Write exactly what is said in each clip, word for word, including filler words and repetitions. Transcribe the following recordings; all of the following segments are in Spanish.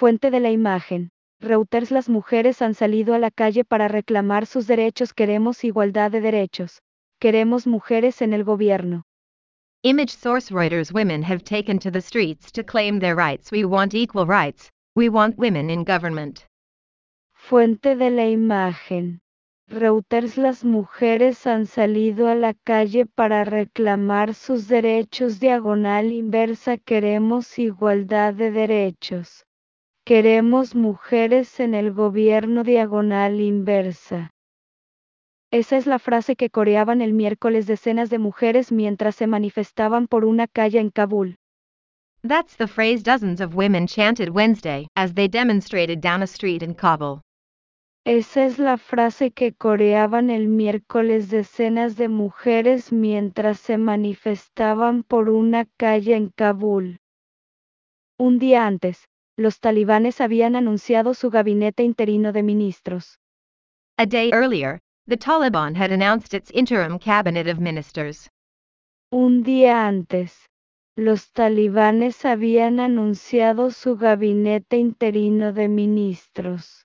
Fuente de la imagen. Reuters. Las mujeres han salido a la calle para reclamar sus derechos. Queremos igualdad de derechos. Queremos mujeres en el gobierno. Image source. Reuters. Women have taken to the streets to claim their rights. We want equal rights. We want women in government. Fuente de la imagen. Reuters. Las mujeres han salido a la calle para reclamar sus derechos. Diagonal inversa. Queremos igualdad de derechos. Queremos mujeres en el gobierno. Diagonal inversa. Esa es la frase que coreaban el miércoles decenas de mujeres mientras se manifestaban por una calle en Kabul. That's the phrase dozens of women chanted Wednesday as they demonstrated down a street in Kabul. Esa es la frase que coreaban el miércoles decenas de mujeres mientras se manifestaban por una calle en Kabul. Un día antes, los talibanes habían anunciado su gabinete interino de ministros. A day earlier, the Taliban had announced its interim cabinet of ministers. Un día antes, los talibanes habían anunciado su gabinete interino de ministros.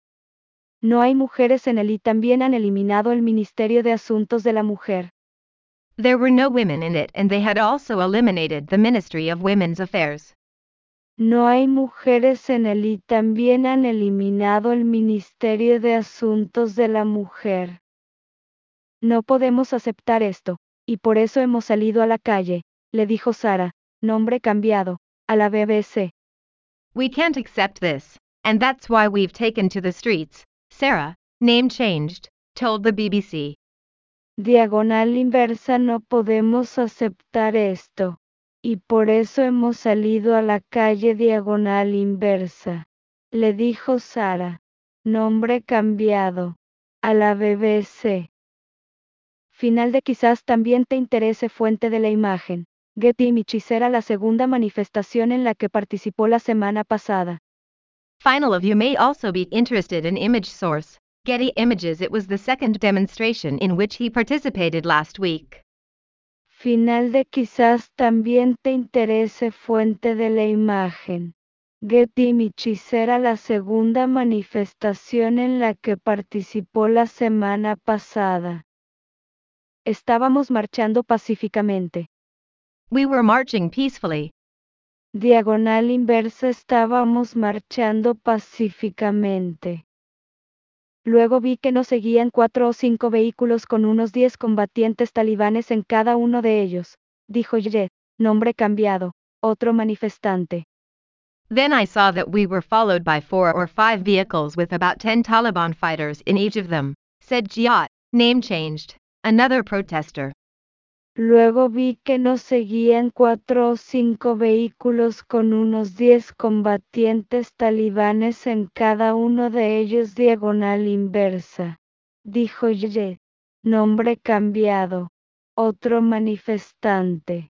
No hay mujeres en él y también han eliminado el Ministerio de Asuntos de la Mujer. There were no women in it and they had also eliminated the Ministry of Women's Affairs. No hay mujeres en él y también han eliminado el Ministerio de Asuntos de la Mujer. No podemos aceptar esto, y por eso hemos salido a la calle, le dijo Sara, nombre cambiado, a la B B C. We can't accept this, and that's why we've taken to the streets, Sarah, name changed, told the B B C. Diagonal inversa. No podemos aceptar esto, y por eso hemos salido a la calle. Diagonal inversa. Le dijo Sara, nombre cambiado, a la B B C. Final de quizás también te interese. Fuente de la imagen. Getty Images. Era la segunda manifestación en la que participó la semana pasada. Final of you may also be interested in image source, Getty Images. It was the second demonstration in which he participated last week. Final de quizás también te interese. Fuente de la imagen. Getty Images. Era la segunda manifestación en la que participó la semana pasada. Estábamos marchando pacíficamente. We were marching peacefully. Diagonal inversa. Estábamos marchando pacíficamente. Luego vi que nos seguían cuatro o cinco vehículos con unos diez combatientes talibanes en cada uno de ellos, dijo Jet, nombre cambiado, otro manifestante. Then I saw that we were followed by four or five vehicles with about ten Taliban fighters in each of them, said Jiyot, name changed, another protester. Luego vi que nos seguían cuatro o cinco vehículos con unos diez combatientes talibanes en cada uno de ellos. Diagonal inversa, dijo Jet, nombre cambiado, otro manifestante.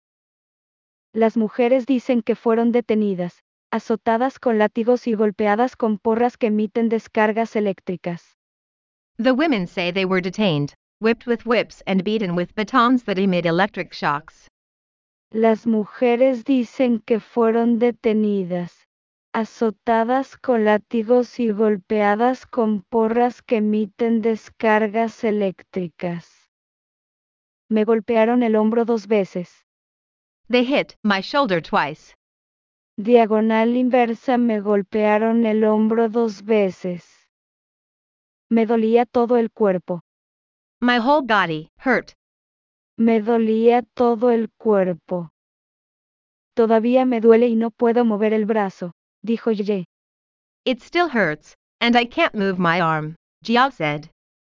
Las mujeres dicen que fueron detenidas, azotadas con látigos y golpeadas con porras que emiten descargas eléctricas. The women say they were detained, whipped with whips and beaten with batons that emit electric shocks. Las mujeres dicen que fueron detenidas, azotadas con látigos y golpeadas con porras que emiten descargas eléctricas. Me golpearon el hombro dos veces. They hit my shoulder twice. Diagonal inversa. Me golpearon el hombro dos veces. Me dolía todo el cuerpo. My whole body hurt. Me dolía todo el cuerpo. Todavía me duele y no puedo mover el brazo, dijo Ye. It still hurts, and I can't move my arm, Jia said.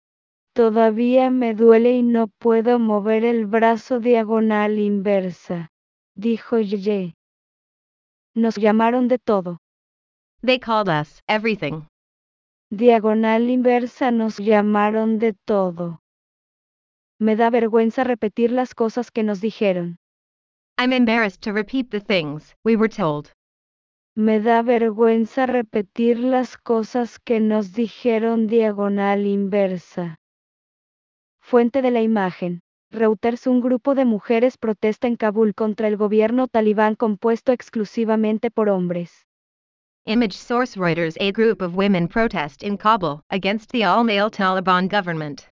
Todavía me duele y no puedo mover el brazo. Diagonal inversa, dijo Ye. Nos llamaron de todo. They called us everything. Diagonal inversa. Nos llamaron de todo. Me da vergüenza repetir las cosas que nos dijeron. I'm embarrassed to repeat the things we were told. Me da vergüenza repetir las cosas que nos dijeron. Diagonal inversa. Fuente de la imagen. Reuters. Un grupo de mujeres protesta en Kabul contra el gobierno talibán compuesto exclusivamente por hombres. Image source Reuters. A group of women protest in Kabul against the all-male Taliban government.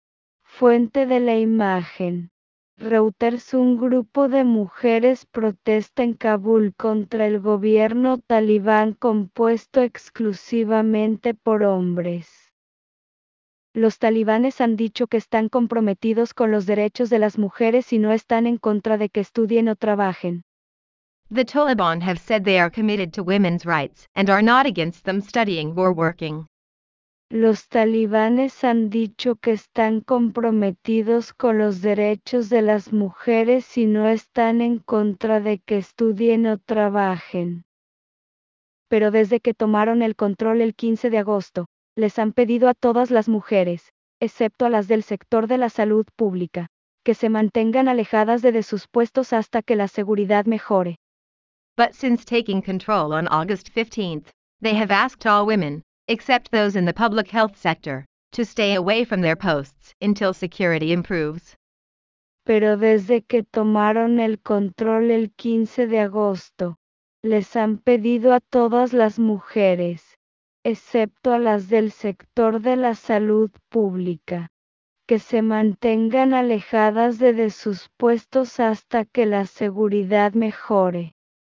Fuente de la imagen. Reuters. Un grupo de mujeres protesta en Kabul contra el gobierno talibán compuesto exclusivamente por hombres. Los talibanes han dicho que están comprometidos con los derechos de las mujeres y no están en contra de que estudien o trabajen. The Taliban have said they are committed to women's rights and are not against them studying or working. Los talibanes han dicho que están comprometidos con los derechos de las mujeres y no están en contra de que estudien o trabajen. Pero desde que tomaron el control el quince de agosto, les han pedido a todas las mujeres, excepto a las del sector de la salud pública, que se mantengan alejadas de, de sus puestos hasta que la seguridad mejore. But since taking control on August fifteenth, they have asked all women, except those in the public health sector, to stay away from their posts until security improves. Pero desde que tomaron el control el quince de agosto, les han pedido a todas las mujeres, excepto a las del sector de la salud pública, que se mantengan alejadas de, de sus puestos hasta que la seguridad mejore.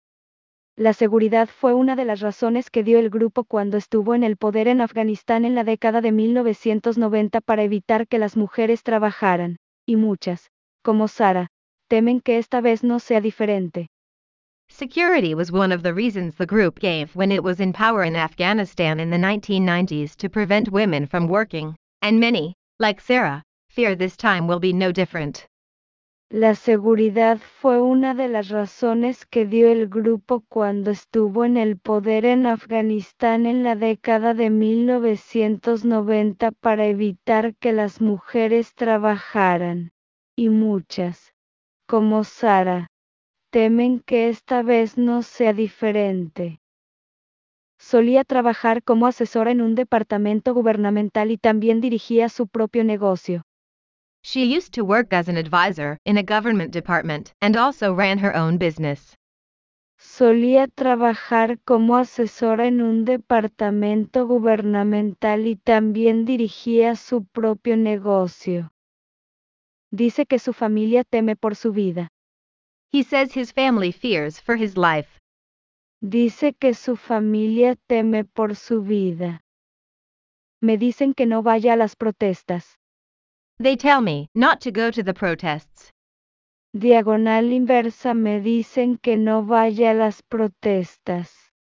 La seguridad fue una de las razones que dio el grupo cuando estuvo en el poder en Afganistán en la década de mil novecientos noventa para evitar que las mujeres trabajaran, y muchas, como Sara, temen que esta vez no sea diferente. Security was one of the reasons the group gave when it was in power in Afghanistan in the nineteen nineties to prevent women from working, and many, like Sarah, fear this time will be no different. La seguridad fue una de las razones que dio el grupo cuando estuvo en el poder en Afganistán en la década de mil novecientos noventa para evitar que las mujeres trabajaran, y muchas, como Sara, temen que esta vez no sea diferente. Solía trabajar como asesora en un departamento gubernamental y también dirigía su propio negocio. She used to work as an advisor in a government department and also ran her own business. Solía trabajar como asesora en un departamento gubernamental y también dirigía su propio negocio. Dice que su familia teme por su vida. He says his family fears for his life. Dice que su familia teme por su vida. Me dicen que no vaya a las protestas. They tell me not to go to the protests. Diagonal inversa. Me dicen que no vaya a las protestas.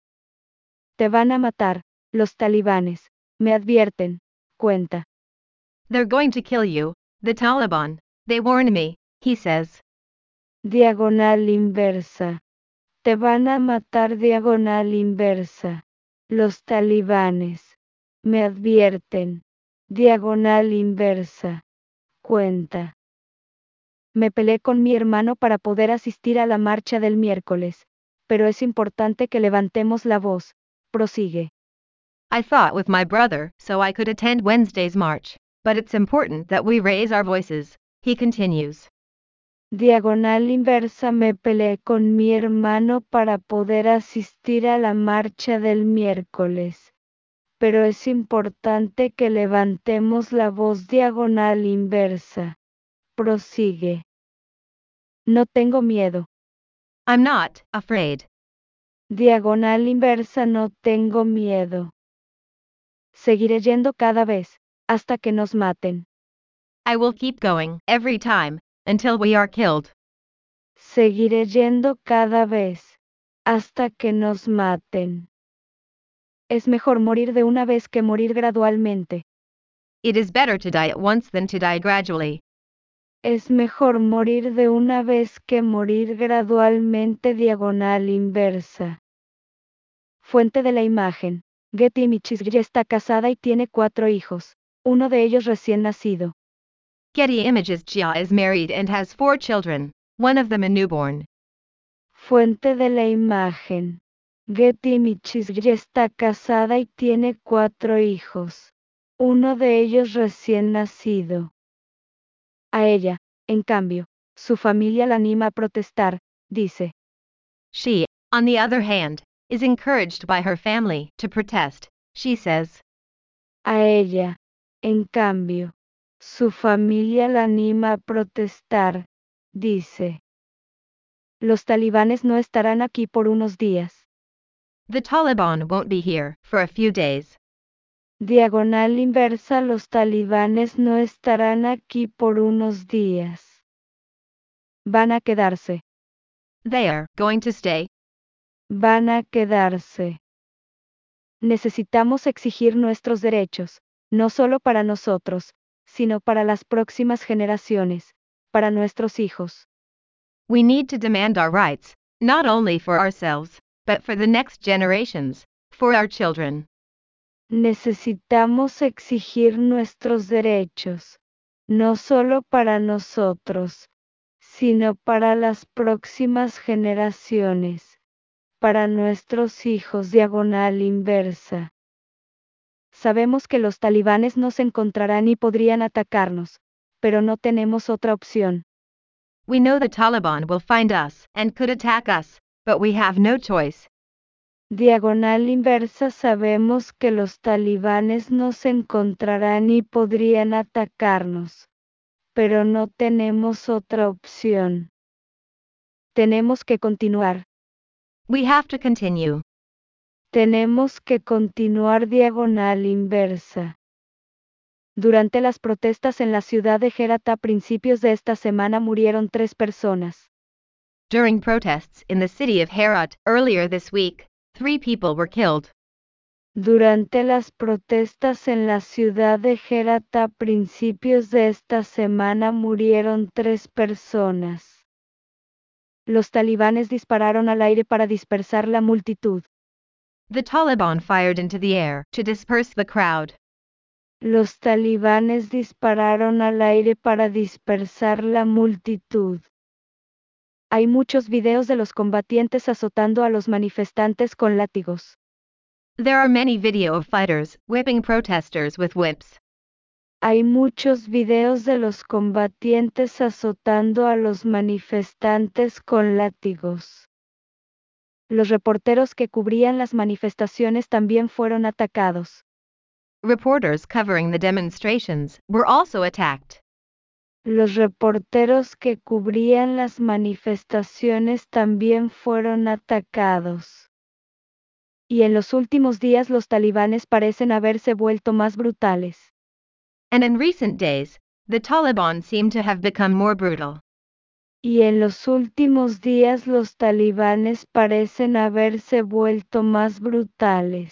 Te van a matar, los talibanes, me advierten, cuenta. They're going to kill you, the Taliban, they warn me, he says. Diagonal inversa. Te van a matar. Diagonal inversa. Los talibanes, me advierten. Diagonal inversa. Cuenta. Me peleé con mi hermano para poder asistir a la marcha del miércoles, pero es importante que levantemos la voz, prosigue. I fought with my brother so I could attend Wednesday's march, but it's important that we raise our voices, he continues. Diagonal inversa. Me peleé con mi hermano para poder asistir a la marcha del miércoles, pero es importante que levantemos la voz. Diagonal inversa. Prosigue. No tengo miedo. I'm not afraid. Diagonal inversa. No tengo miedo. Seguiré yendo cada vez, hasta que nos maten. I will keep going, every time, until we are killed. Seguiré yendo cada vez, hasta que nos maten. Es mejor morir de una vez que morir gradualmente. It is better to die at once than to die gradually. Es mejor morir de una vez que morir gradualmente. Diagonal inversa. Fuente de la imagen. Getty Images. Ya está casada y tiene cuatro hijos, uno de ellos recién nacido. Getty Images. Jia is married and has four children, one of them a newborn. Fuente de la imagen. Getty Images. Ya está casada y tiene cuatro hijos, uno de ellos recién nacido. A ella, en cambio, su familia la anima a protestar, dice. She, on the other hand, is encouraged by her family to protest, she says. A ella, en cambio, su familia la anima a protestar, dice. Los talibanes no estarán aquí por unos días. The Taliban won't be here for a few days. Diagonal inversa. Los talibanes no estarán aquí por unos días. Van a quedarse. They are going to stay. Van a quedarse. Necesitamos exigir nuestros derechos, no solo para nosotros, sino para las próximas generaciones, para nuestros hijos. We need to demand our rights, not only for ourselves, but for the next generations, for our children. Necesitamos exigir nuestros derechos, no solo para nosotros, sino para las próximas generaciones, para nuestros hijos. Diagonal inversa. Sabemos que los talibanes nos encontrarán y podrían atacarnos, pero no tenemos otra opción. We know the Taliban will find us and could attack us, but we have no choice. Diagonal inversa. Sabemos que los talibanes nos encontrarán y podrían atacarnos, pero no tenemos otra opción. Tenemos que continuar. We have to continue. Tenemos que continuar. Diagonal inversa. Durante las protestas en la ciudad de Herat a principios de esta semana murieron tres personas. During protests in the city of Herat earlier this week, three people were killed. Durante las protestas en la ciudad de Herat a principios de esta semana murieron tres personas. Los talibanes dispararon al aire para dispersar la multitud. The Taliban fired into the air to disperse the crowd. Los talibanes dispararon al aire para dispersar la multitud. Hay muchos videos de los combatientes azotando a los manifestantes con látigos. There are many video of fighters whipping protesters with whips. Hay muchos videos de los combatientes azotando a los manifestantes con látigos. Los reporteros que cubrían las manifestaciones también fueron atacados. Reporters covering the demonstrations were also attacked. Los reporteros que cubrían las manifestaciones también fueron atacados. Y en los últimos días los talibanes parecen haberse vuelto más brutales. And in recent days, the Taliban seem to have become more brutal. Y en los últimos días los talibanes parecen haberse vuelto más brutales.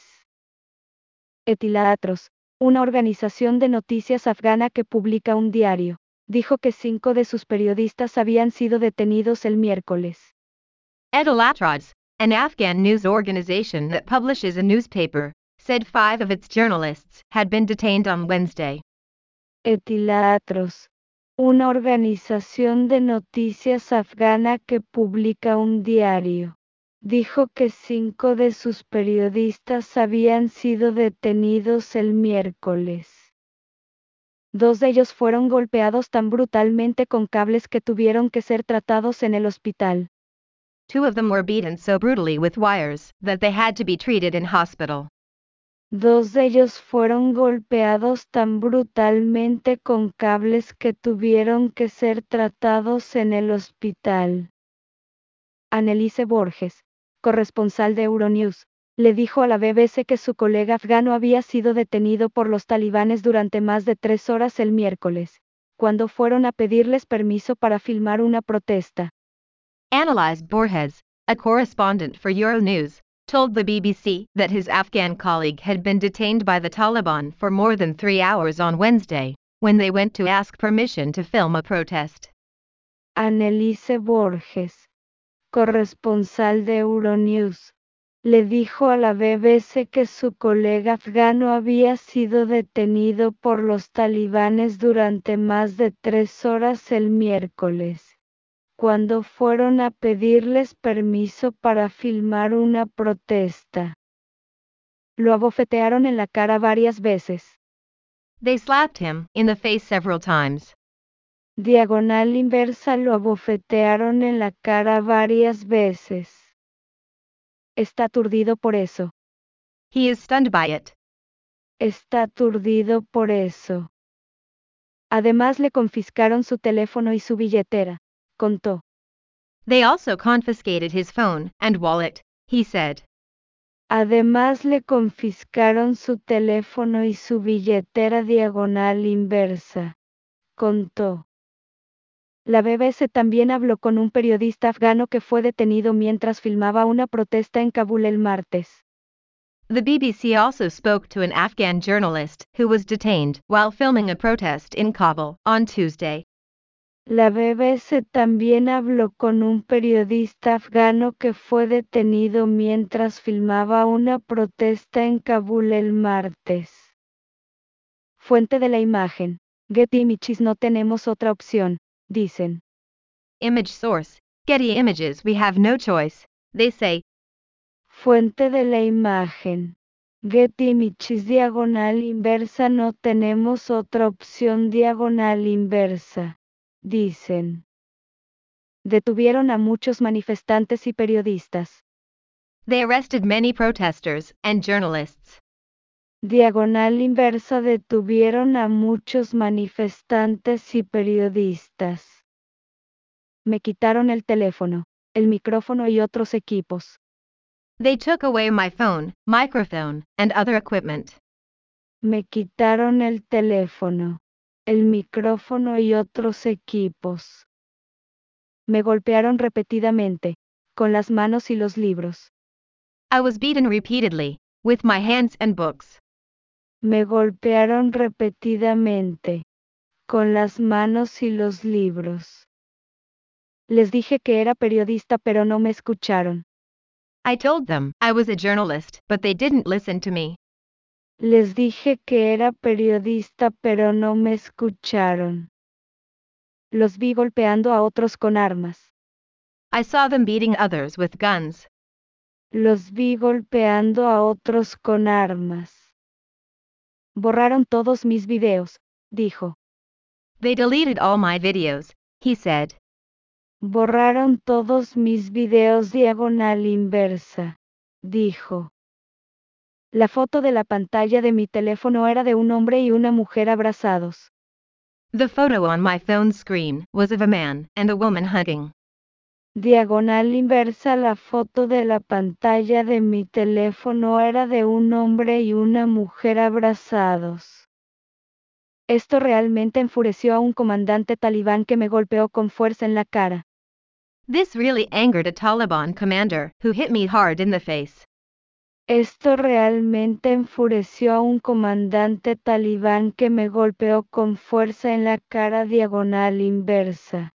Etilatros, una organización de noticias afgana que publica un diario, dijo que cinco de sus periodistas habían sido detenidos el miércoles. Etilatrods, an Afghan news organization that publishes a newspaper, said five of its journalists had been detained on Wednesday. Etilatros, una organización de noticias afgana que publica un diario, dijo que cinco de sus periodistas habían sido detenidos el miércoles. Dos de ellos fueron golpeados tan brutalmente con cables que tuvieron que ser tratados en el hospital. Two of them were beaten so brutally with wires that they had to be treated in hospital. Dos de ellos fueron golpeados tan brutalmente con cables que tuvieron que ser tratados en el hospital. Annelise Borges, corresponsal de Euronews, le dijo a la B B C que su colega afgano había sido detenido por los talibanes durante más de tres horas el miércoles, cuando fueron a pedirles permiso para filmar una protesta. Annelise Borges, a correspondent for Euronews, told the B B C that his Afghan colleague had been detained by the Taliban for more than three hours on Wednesday, when they went to ask permission to film a protest. Annelise Borges, corresponsal de Euronews, le dijo a la B B C que su colega afgano había sido detenido por los talibanes durante más de tres horas el miércoles, cuando fueron a pedirles permiso para filmar una protesta. Lo abofetearon en la cara varias veces. They slapped him in the face several times. Diagonal inversa. Lo abofetearon en la cara varias veces. Está aturdido por eso. He is stunned by it. Está aturdido por eso. Además le confiscaron su teléfono y su billetera, contó. They also confiscated his phone and wallet, he said. Además le confiscaron su teléfono y su billetera diagonal inversa, contó. La B B C también habló con un periodista afgano que fue detenido mientras filmaba una protesta en Kabul el martes. The B B C also spoke to an Afghan journalist who was detained while filming a protest in Kabul on Tuesday. La B B C también habló con un periodista afgano que fue detenido mientras filmaba una protesta en Kabul el martes. Fuente de la imagen. Getty Images. No tenemos otra opción, dicen. Image source. Getty Images. We have no choice, they say. Fuente de la imagen. Getty Images diagonal inversa. No tenemos otra opción diagonal inversa, dicen. Detuvieron a muchos manifestantes y periodistas. They arrested many protesters and journalists. Diagonal inversa. Detuvieron a muchos manifestantes y periodistas. Me quitaron el teléfono, el micrófono y otros equipos. They took away my phone, microphone, and other equipment. Me quitaron el teléfono, el micrófono y otros equipos. Me golpearon repetidamente, con las manos y los libros. I was beaten repeatedly, with my hands and books. Me golpearon repetidamente, con las manos y los libros. Les dije que era periodista pero no me escucharon. I told them I was a journalist, but they didn't listen to me. Les dije que era periodista pero no me escucharon. Los vi golpeando a otros con armas. I saw them beating others with guns. Los vi golpeando a otros con armas. Borraron todos mis videos, dijo. They deleted all my videos, he said. Borraron todos mis videos diagonal inversa, dijo. La foto de la pantalla de mi teléfono era de un hombre y una mujer abrazados. The photo on my phone screen was of a man and a woman hugging. Diagonal inversa. La foto de la pantalla de mi teléfono era de un hombre y una mujer abrazados. Esto realmente enfureció a un comandante talibán que me golpeó con fuerza en la cara. This really angered a Taliban commander who hit me hard in the face. Esto realmente enfureció a un comandante talibán que me golpeó con fuerza en la cara diagonal inversa.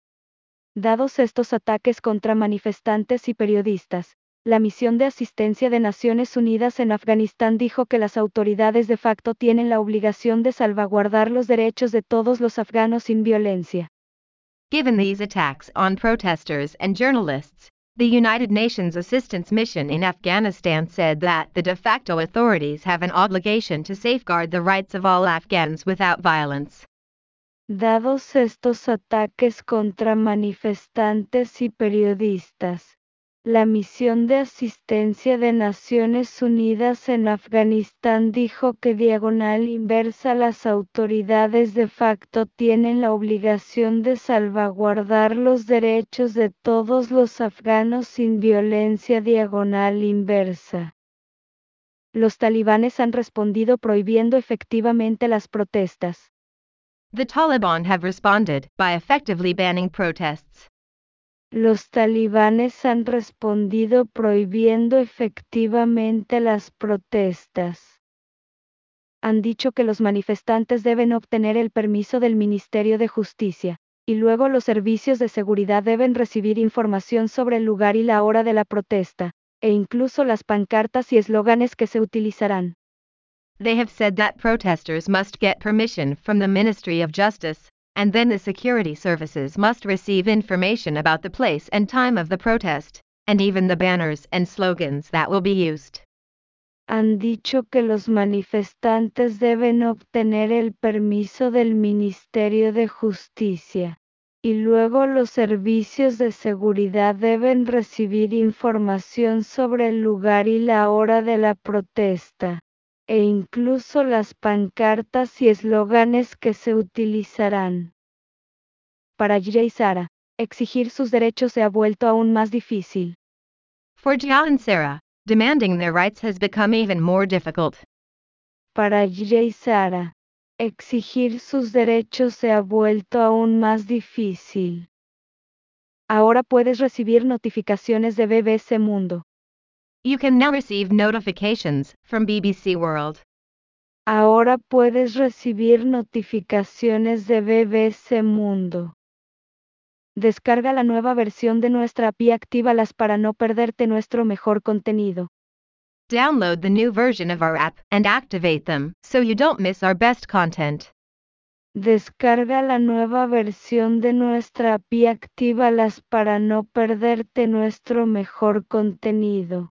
Dados estos ataques contra manifestantes y periodistas, la misión de asistencia de Naciones Unidas en Afganistán dijo que las autoridades de facto tienen la obligación de salvaguardar los derechos de todos los afganos sin violencia. Given these attacks on protesters and journalists, the United Nations Assistance Mission in Afghanistan said that the de facto authorities have an obligation to safeguard the rights of all Afghans without violence. Dados estos ataques contra manifestantes y periodistas, la misión de asistencia de Naciones Unidas en Afganistán dijo que diagonal inversa las autoridades de facto tienen la obligación de salvaguardar los derechos de todos los afganos sin violencia diagonal inversa. Los talibanes han respondido prohibiendo efectivamente las protestas. The Taliban have responded by effectively banning protests. Los talibanes han respondido prohibiendo efectivamente las protestas. Han dicho que los manifestantes deben obtener el permiso del Ministerio de Justicia, y luego los servicios de seguridad deben recibir información sobre el lugar y la hora de la protesta, e incluso las pancartas y eslóganes que se utilizarán. They have said that protesters must get permission from the Ministry of Justice, and then the security services must receive information about the place and time of the protest, and even the banners and slogans that will be used. Han dicho que los manifestantes deben obtener el permiso del Ministerio de Justicia, y luego los servicios de seguridad deben recibir información sobre el lugar y la hora de la protesta, e incluso las pancartas y eslóganes que se utilizarán. Para Jay y Sarah, exigir sus derechos se ha vuelto aún más difícil. For Jia and Sarah, demanding their rights has become even more difficult. Para Jay y Sarah, exigir sus derechos se ha vuelto aún más difícil. Ahora puedes recibir notificaciones de B B C Mundo. You can now receive notifications from B B C World. Ahora puedes recibir notificaciones de B B C Mundo. Descarga la nueva versión de nuestra app y actívalas para no perderte nuestro mejor contenido. Download the new version of our app and activate them so you don't miss our best content. Descarga la nueva versión de nuestra app y actívalas para no perderte nuestro mejor contenido.